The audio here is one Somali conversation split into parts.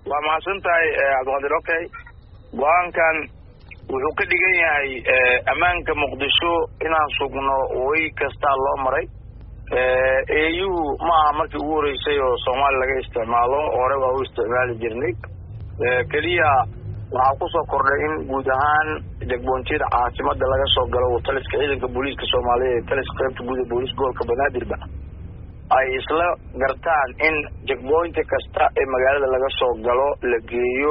وما سنتاي عبد القادر أوكي وان كان wuxuu ka dhigan yahay amaanka muqdisho inaan sugno way kasta loo maray ayuu ma markii ugu horeysay oo Soomaali laga isticmaalo hore waa u isticmaali jirnay kaliya waxa ku soo kordhay in guud ahaan degmooyinka caasimada laga soo galo oo taliska ciidanka booliiska Soomaaliyeed taliska qaybta guud ee booliiska gobolka Banaadir ay isla gartaan in degmooyinka kasta ee magaalada laga soo galo la geeyo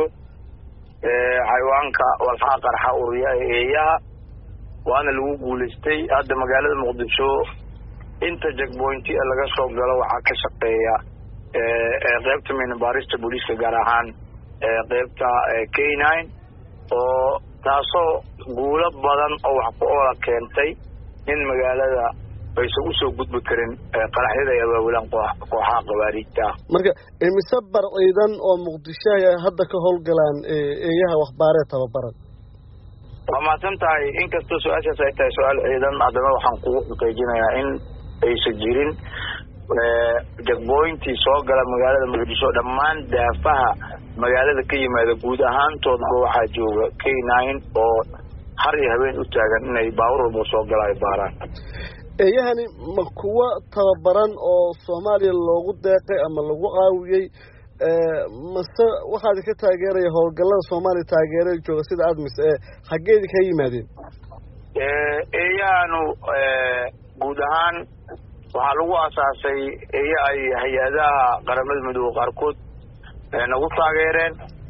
xayawaanka walxaqa qarxa uriya eeyaha waana lagu guuleystay hadda magaalada muqdisho inta checkpoint laga soo galo waxa ka shaqeeya qaybta minbaarista booliiska gaar ahaan qaybta K9 oo taasoo guulo badan oo wax ku ola keentay in magaalada ay soo gudbi karin qaraxyada ay waaweyn kooxaha qawaariijta marka imise bar ciidan oo muqdisho ay hadda ka howlgalaan eeyaha waxbaareed tababaran wama santahay in kasta su'aashaas ay tahay su'aal ciidan adana waxaan ku xaqiijinayaa in aysan jirin degmooyinka soo gala magaalada muqdisho dhammaan daafaha magaalada ka yimaada guud ahaantooda waxa jooga K9 oo har iyo habeen u taagan inay baawur soo galay baaraan eeyahani ma kuwa tababaran oo Soomaaliya loogu deeqay ama lagu caawiyay mase waxaad ka taageeray howlgallada Soomaaliya taageeray jooga sida admis xageedii ka yimaadeen eeyahanu guud ahaan waxa lagu asaasay ay hay'adaha qaramada midowga qaarkood nagu taageereen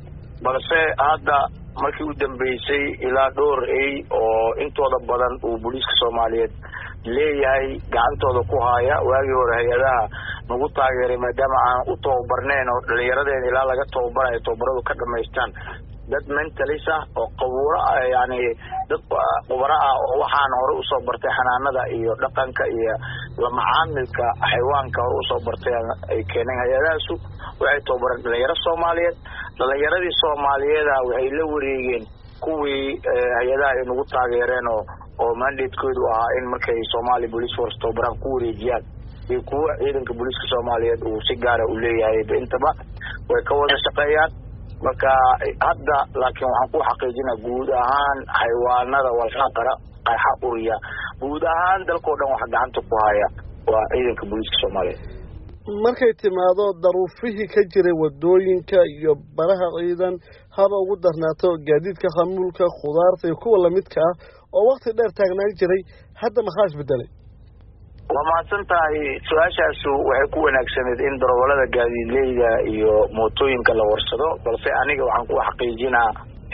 balse hadda markii u dambeysay ilaa dhowr oo intooda badan uu booliiska Soomaaliyeed leeyahay gacantooda ku haya waagii hore hay'adaha nagu taageeray maadaama aan u tababarneen oo dhalinyaradeen ilaa laga tababarayo tababaradu ka dhameystaan dad mentalist oo qabuura yani dad qubara oo waxaan hore u soo bartay xanaanada iyo dhaqanka iyo la macaamilka xayawaanka hore u soo bartay ay keeneen hay'adahaas waxay tababaran dhalinyaro Soomaaliyeed dhalinyaradii Soomaaliyeed waxay la wareegeen kuwii hay'adaha ay nagu taageereen oo mandate-koodu ahaa in markay Somali Police Force tababaran ku wareejiyaan iyo kuwa ciidanka booliiska Soomaaliyeed uu si gaar ah u leeyahay intaba way ka wada shaqeeyaan marka hadda laakiin waxaan ku xaqiijinaa guud ahaan xayawaanada walxaqa qarxa uriya guud ahaan dalkoo dhan waxa gacanta ku haya waa ciidanka booliiska Soomaaliyeed markay timaado daruufihii ka jiray wadooyinka iyo baraha ciidan haba ugu darnaato gaadiidka xamuulka khudaarta iyo kuwa la midka ah oo waqti dheer taagnaan jiray hadda maxaa isbedelay wama santahay su'aashaas waxay ku wanaagsaneed in darawalada gaadiidleyda iyo mootooyinka la warsado balse aniga waxaan ku xaqiijinaa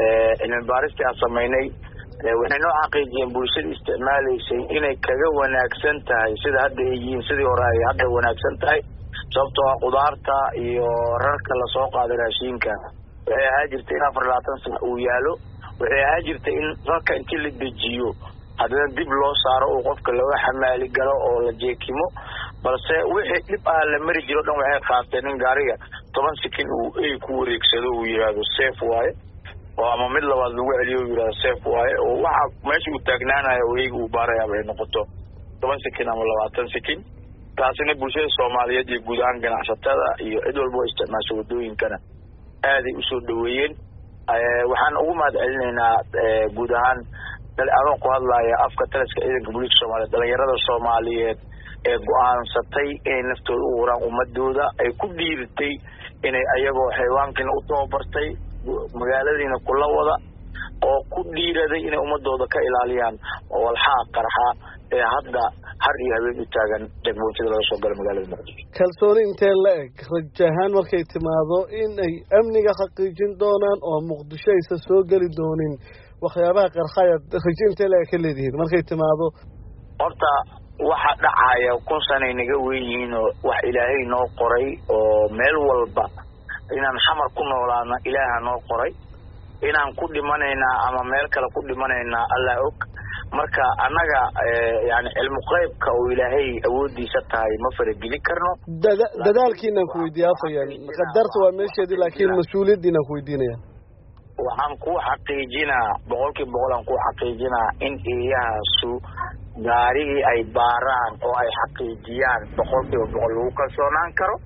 in baarista aan sameynay waxay noo xaqiijiyeen bulshada isticmaalaysay inay kaga wanaagsan tahay sida hadda ay yihiin sidii hore ay hadda wanaagsan tahay sababtoo ah qudaarta iyo rarka la soo qaaday raashinka waxay ahaa jirtay in 24 saac uu yaalo waxay ahaa jirtay in rarka intii la dejiyo hadana dib loo saaro oo qofka laga xamaali galo oo la jeekimo balse wixii dib ah la mari jiro dhan waxay qaateen in gaariga 10 sekin uu ay ku wareegsado uu yiraahdo safe waaye oo ama mid labaad lagu celiyo yiraahdo safe waaye oo waxa meesha uu taagnaanayo oo iyagu baaraya ay noqoto 10 sekin ama 20 sekin taasina bulshada Soomaaliyeed iyo guud ahaan ganacsatada iyo cid walba oo isticmaasho wadooyinkana aad ay u soo dhaweeyeen waxaan ugu mahadcelinaynaa guud ahaan aan ku hadlaaya afka taliska ciidanka booliiska Soomaaliyeed dhalinyarada Soomaaliyeed ee go'aansatay in naftooda u horaan ummadooda ay ku dhiirtay inay ayagoo xayawaankan u tababartay magaaladiina kula wada oo ku dhiiraday inay ummadooda ka ilaaliyaan walxaqa qarxa ee hadda har iyo habeen u taagan degmooyinka laga soo galo magaalada Muqdisho kalsooni intee la eg rajahan markay timaado in ay amniga xaqiijin doonaan oo Muqdisho aysan soo gali doonin waxyaabaha qarxaya rajinta la ka leedahay markay timaado horta waxa dhacaya kun sano inaga weeyeen oo wax Ilaahay noo qoray oo meel walba inaan xamar ku noolaana Ilaahay noo qoray inaan ku dhimanayna ama meel kale ku dhimanayna Allah og marka anaga yani cilmu qaybka oo Ilaahay awoodiisa tahay ma farageli karno dadaalkiina ku weydiiyay qadarta waa meesheedii laakiin mas'uuliyadiina ku weydiinaya waxaan ku xaqiijinaa 100% aan ku xaqiijinaa in eeyahaasu gaarigii ay baaraan oo ay xaqiijiyaan 100% lagu kalsoonaan karo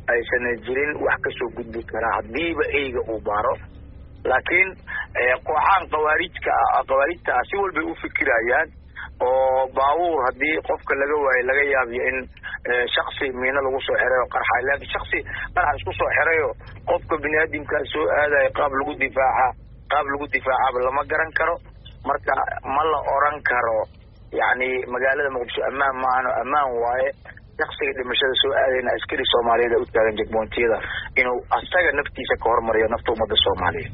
aysan jirin wax ka soo gudbi kara hadiiba eyga uu baaro laakiin kooxaan qawaarijta si walba u fikirayaan oo baawur hadii qofka laga waayo laga yaabiyo in shakhsi miina lagu soo xirayo qarxa laakiin shakhsi qarxa isku soo xirayo qofka bini'aadamka soo aaday qaab lagu difaaca lama garan karo marka ma la oran karo yani magaalada Muqdisho ammaan waaye shakhsiga dhimashada soo aadayna askari Soomaaliyeed u taagan jagmoontiyada inuu asaga naftiisa ka hormariyo nafta ummadda Soomaaliyeed